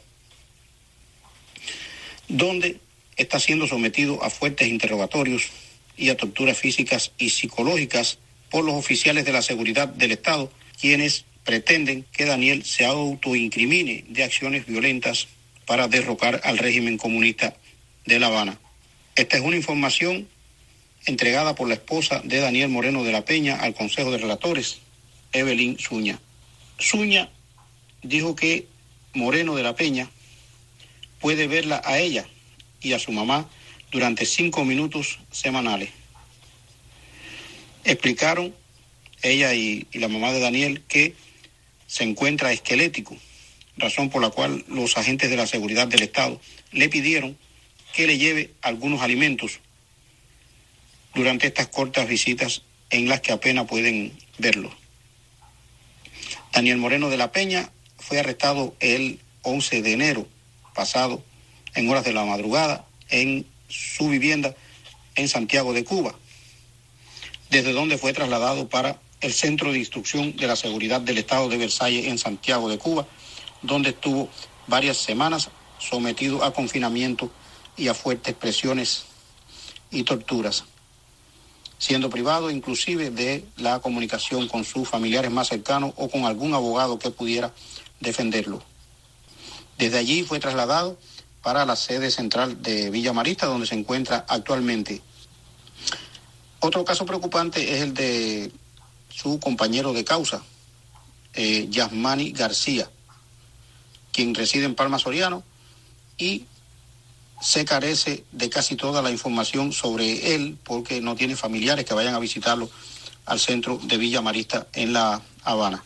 donde está siendo sometido a fuertes interrogatorios y a torturas físicas y psicológicas por los oficiales de la Seguridad del Estado, quienes pretenden que Daniel se autoincrimine de acciones violentas para derrocar al régimen comunista de La Habana. Esta es una información entregada por la esposa de Daniel Moreno de la Peña al Consejo de Relatores, Evelyn Zuña. Zuña dijo que Moreno de la Peña puede verla a ella y a su mamá durante 5 minutos semanales. Explicaron ella y la mamá de Daniel que se encuentra esquelético, razón por la cual los agentes de la Seguridad del Estado le pidieron que le lleve algunos alimentos durante estas cortas visitas en las que apenas pueden verlo. Daniel Moreno de la Peña fue arrestado el 11 de enero pasado en horas de la madrugada en su vivienda en Santiago de Cuba, desde donde fue trasladado para el Centro de Instrucción de la Seguridad del Estado de Versalles en Santiago de Cuba, donde estuvo varias semanas sometido a confinamiento y a fuertes presiones y torturas, siendo privado inclusive de la comunicación con sus familiares más cercanos o con algún abogado que pudiera defenderlo. Desde allí fue trasladado para la sede central de Villamarista, donde se encuentra actualmente. Otro caso preocupante es el de su compañero de causa, Yasmani García, quien reside en Palma Soriano, y se carece de casi toda la información sobre él porque no tiene familiares que vayan a visitarlo al centro de Villamarista en La Habana.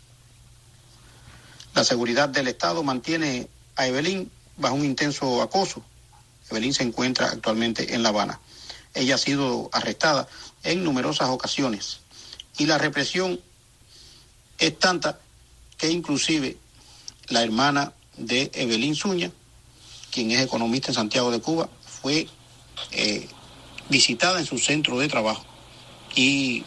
La Seguridad del Estado mantiene a Evelyn bajo un intenso acoso. Evelyn se encuentra actualmente en La Habana. Ella ha sido arrestada en numerosas ocasiones y la represión es tanta que inclusive la hermana de Evelyn Zuña, quien es economista en Santiago de Cuba, fue visitada en su centro de trabajo y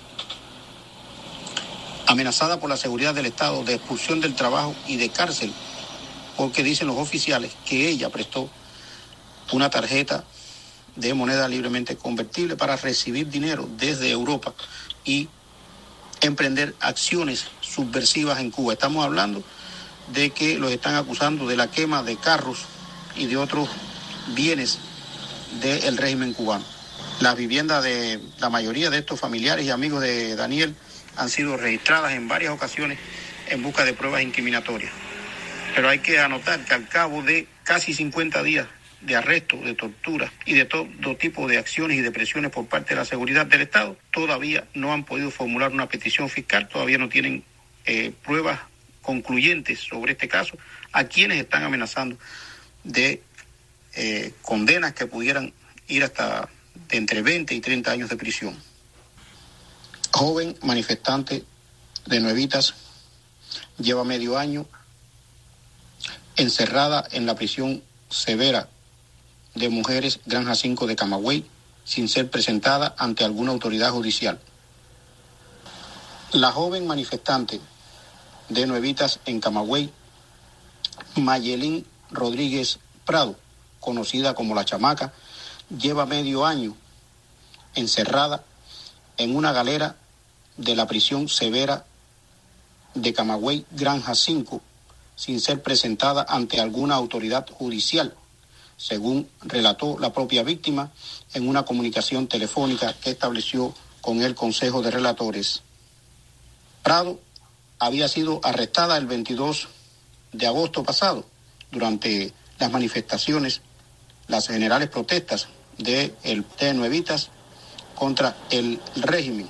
amenazada por la Seguridad del Estado de expulsión del trabajo y de cárcel, porque dicen los oficiales que ella prestó una tarjeta de moneda libremente convertible para recibir dinero desde Europa y emprender acciones subversivas en Cuba. Estamos hablando de que los están acusando de la quema de carros y de otros bienes del régimen cubano. Las viviendas de la mayoría de estos familiares y amigos de Daniel han sido registradas en varias ocasiones en busca de pruebas incriminatorias. Pero hay que anotar que al cabo de casi 50 días de arresto, de tortura y de todo tipo de acciones y de presiones por parte de la Seguridad del Estado, todavía no han podido formular una petición fiscal, todavía no tienen pruebas concluyentes sobre este caso, a quienes están amenazando de condenas que pudieran ir hasta de entre 20 y 30 años de prisión. Joven manifestante de Nuevitas lleva medio año encerrada en la prisión severa de mujeres Granja 5 de Camagüey sin ser presentada ante alguna autoridad judicial. La joven manifestante de Nuevitas en Camagüey, Mayelín Rodríguez Prado, conocida como La Chamaca, lleva medio año encerrada en una galera de la prisión severa de Camagüey, Granja 5, sin ser presentada ante alguna autoridad judicial, según relató la propia víctima en una comunicación telefónica que estableció con el Consejo de Relatores. Prado había sido arrestada el 22 de agosto pasado durante las manifestaciones, las generales protestas de Nuevitas contra el régimen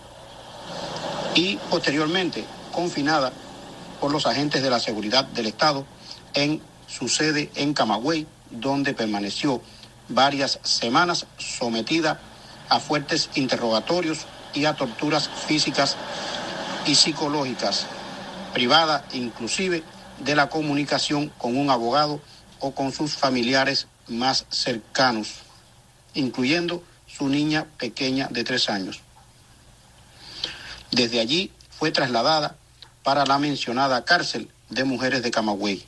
y posteriormente confinada por los agentes de la seguridad del Estado en su sede en Camagüey, donde permaneció varias semanas sometida a fuertes interrogatorios y a torturas físicas y psicológicas, privada inclusive de la comunicación con un abogado o con sus familiares más cercanos, incluyendo su niña pequeña de 3 años. Desde allí fue trasladada para la mencionada cárcel de mujeres de Camagüey.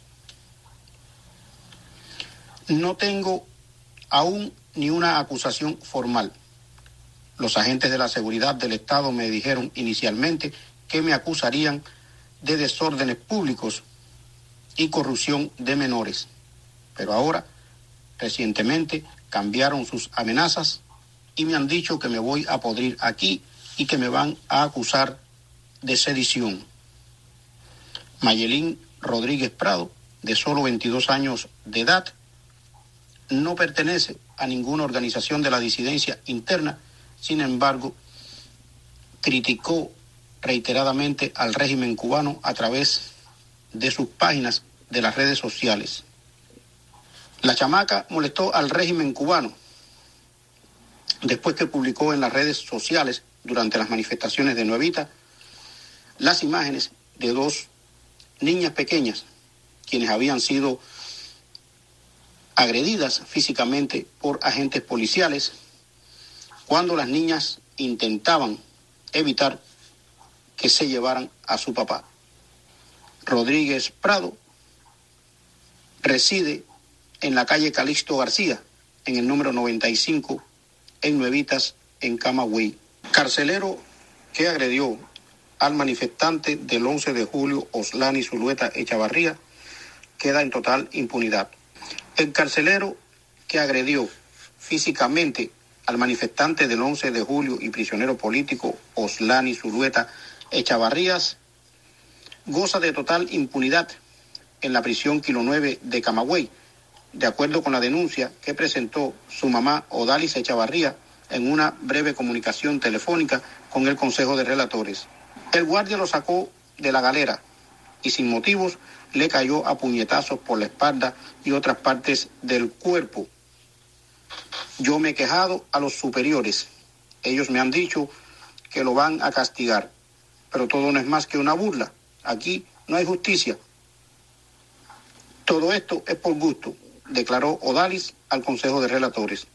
No tengo aún ni una acusación formal. Los agentes de la seguridad del Estado me dijeron inicialmente que me acusarían de desórdenes públicos y corrupción de menores. Pero ahora, recientemente, cambiaron sus amenazas y me han dicho que me voy a podrir aquí y que me van a acusar de sedición. Mayelín Rodríguez Prado, de solo 22 años de edad, no pertenece a ninguna organización de la disidencia interna, sin embargo, criticó reiteradamente al régimen cubano a través de sus páginas de las redes sociales. La Chamaca molestó al régimen cubano después que publicó en las redes sociales durante las manifestaciones de Nuevita las imágenes de 2 niñas pequeñas quienes habían sido agredidas físicamente por agentes policiales cuando las niñas intentaban evitar que se llevaran a su papá. Rodríguez Prado reside en la calle Calixto García, en el número 95, en Nuevitas, en Camagüey. Carcelero que agredió al manifestante del 11 de julio, Oslani Zulueta Echavarría, queda en total impunidad. El carcelero que agredió físicamente al manifestante del 11 de julio y prisionero político Oslani Zulueta Echavarrías goza de total impunidad en la prisión Kilo 9 de Camagüey, de acuerdo con la denuncia que presentó su mamá Odalis Echavarría en una breve comunicación telefónica con el Consejo de Relatores. El guardia lo sacó de la galera y sin motivos le cayó a puñetazos por la espalda y otras partes del cuerpo. Yo me he quejado a los superiores. Ellos me han dicho que lo van a castigar, pero todo no es más que una burla. Aquí no hay justicia. Todo esto es por gusto, declaró Odalis al Consejo de Relatores.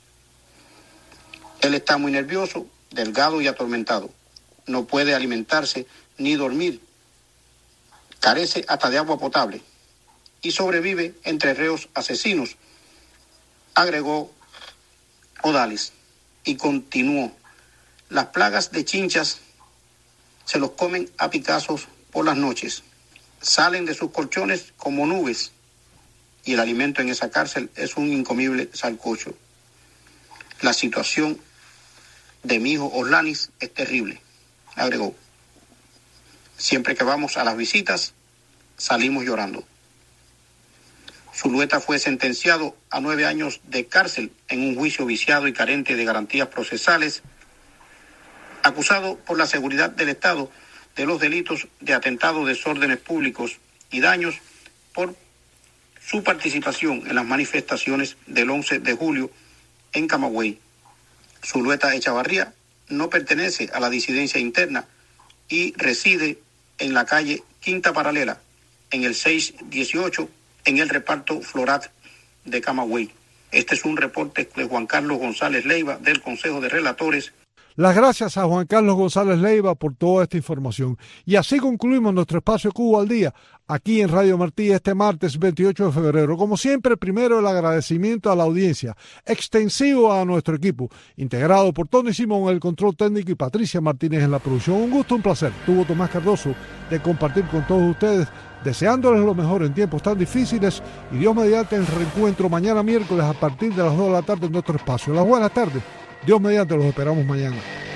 Él está muy nervioso, delgado y atormentado. No puede alimentarse ni dormir. Carece hasta de agua potable y sobrevive entre reos asesinos, agregó Odalis, y continuó. Las plagas de chinchas se los comen a picazos por las noches. Salen de sus colchones como nubes y el alimento en esa cárcel es un incomible sancocho. La situación de mi hijo Oslanis es terrible, agregó. Siempre que vamos a las visitas, salimos llorando. Zulueta fue sentenciado a 9 años de cárcel en un juicio viciado y carente de garantías procesales, acusado por la seguridad del Estado de los delitos de atentado, desórdenes públicos y daños por su participación en las manifestaciones del 11 de julio en Camagüey. Zulueta Echavarría no pertenece a la disidencia interna y reside en la calle Quinta Paralela, en el 618, en el reparto Florat de Camagüey. Este es un reporte de Juan Carlos González Leiva del Consejo de Relatores. Las gracias a Juan Carlos González Leiva por toda esta información. Y así concluimos nuestro espacio Cuba al Día, aquí en Radio Martí este martes 28 de febrero. Como siempre, primero el agradecimiento a la audiencia, extensivo a nuestro equipo, integrado por Tony Simón en el control técnico y Patricia Martínez en la producción. Un gusto, un placer. Tuvo Tomás Cardoso de compartir con todos ustedes, deseándoles lo mejor en tiempos tan difíciles y Dios mediante el reencuentro mañana miércoles a partir de las 2 de la tarde en nuestro espacio. Las buenas tardes. Dios mediante, los esperamos mañana.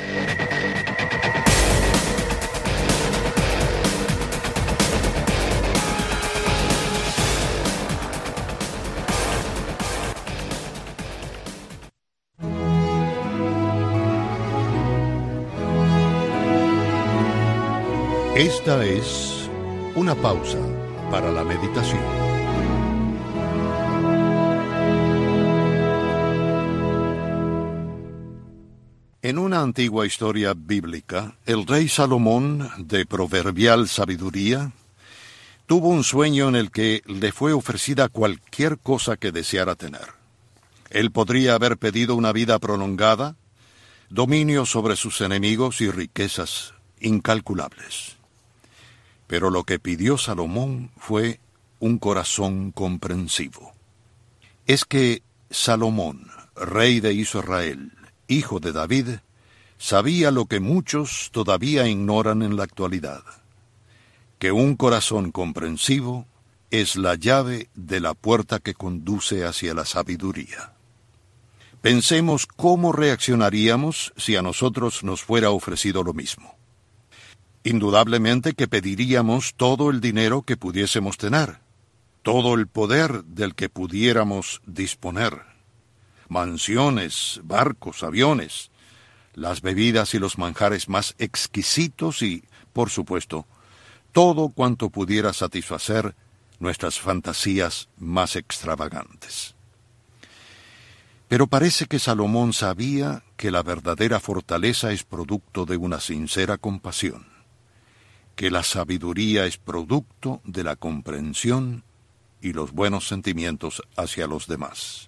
Esta es una pausa para la meditación. En una antigua historia bíblica, el rey Salomón, de proverbial sabiduría, tuvo un sueño en el que le fue ofrecida cualquier cosa que deseara tener. Él podría haber pedido una vida prolongada, dominio sobre sus enemigos y riquezas incalculables. Pero lo que pidió Salomón fue un corazón comprensivo. Es que Salomón, rey de Israel, hijo de David, sabía lo que muchos todavía ignoran en la actualidad, que un corazón comprensivo es la llave de la puerta que conduce hacia la sabiduría. Pensemos cómo reaccionaríamos si a nosotros nos fuera ofrecido lo mismo. Indudablemente que pediríamos todo el dinero que pudiésemos tener, todo el poder del que pudiéramos disponer, mansiones, barcos, aviones, las bebidas y los manjares más exquisitos y, por supuesto, todo cuanto pudiera satisfacer nuestras fantasías más extravagantes. Pero parece que Salomón sabía que la verdadera fortaleza es producto de una sincera compasión, que la sabiduría es producto de la comprensión y los buenos sentimientos hacia los demás.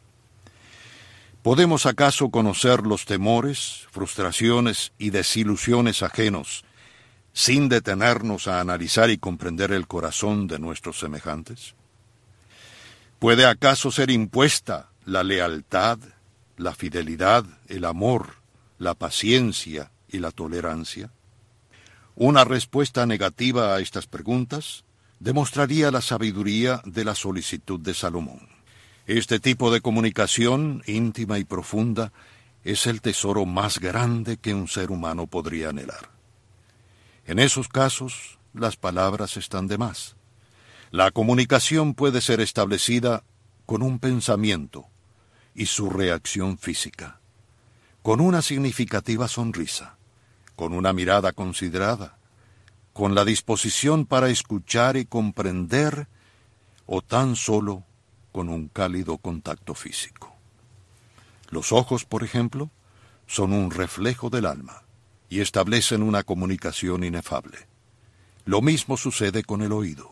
¿Podemos acaso conocer los temores, frustraciones y desilusiones ajenos sin detenernos a analizar y comprender el corazón de nuestros semejantes? ¿Puede acaso ser impuesta la lealtad, la fidelidad, el amor, la paciencia y la tolerancia? Una respuesta negativa a estas preguntas demostraría la sabiduría de la solicitud de Salomón. Este tipo de comunicación íntima y profunda es el tesoro más grande que un ser humano podría anhelar. En esos casos, las palabras están de más. La comunicación puede ser establecida con un pensamiento y su reacción física, con una significativa sonrisa, con una mirada considerada, con la disposición para escuchar y comprender, o tan solo con un cálido contacto físico. Los ojos, por ejemplo, son un reflejo del alma y establecen una comunicación inefable. Lo mismo sucede con el oído.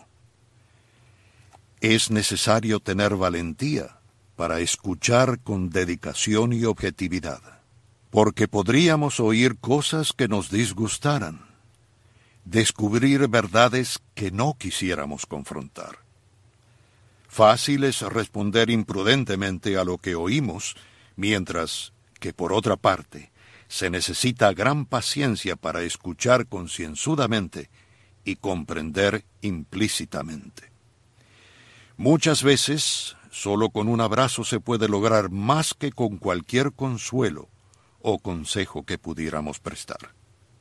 Es necesario tener valentía para escuchar con dedicación y objetividad, porque podríamos oír cosas que nos disgustaran, descubrir verdades que no quisiéramos confrontar. Fácil es responder imprudentemente a lo que oímos, mientras que, por otra parte, se necesita gran paciencia para escuchar concienzudamente y comprender implícitamente. Muchas veces, solo con un abrazo se puede lograr más que con cualquier consuelo o consejo que pudiéramos prestar.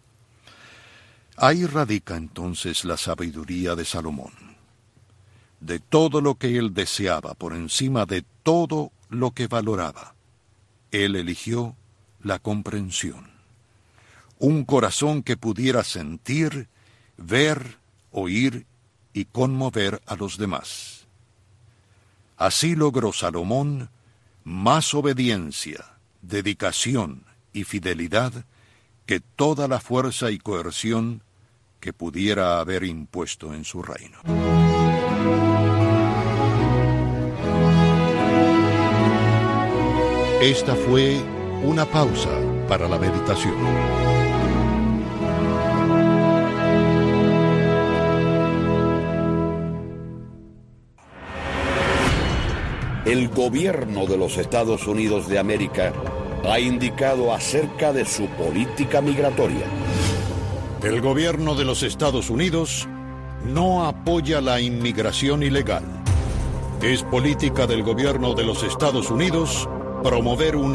Ahí radica entonces la sabiduría de Salomón. De todo lo que él deseaba, por encima de todo lo que valoraba, él eligió la comprensión. Un corazón que pudiera sentir, ver, oír y conmover a los demás. Así logró Salomón más obediencia, dedicación y fidelidad que toda la fuerza y coerción que pudiera haber impuesto en su reino. Esta fue una pausa para la meditación. El gobierno de los Estados Unidos de América ha indicado acerca de su política migratoria. El gobierno de los Estados Unidos no apoya la inmigración ilegal. Es política del gobierno de los Estados Unidos promover una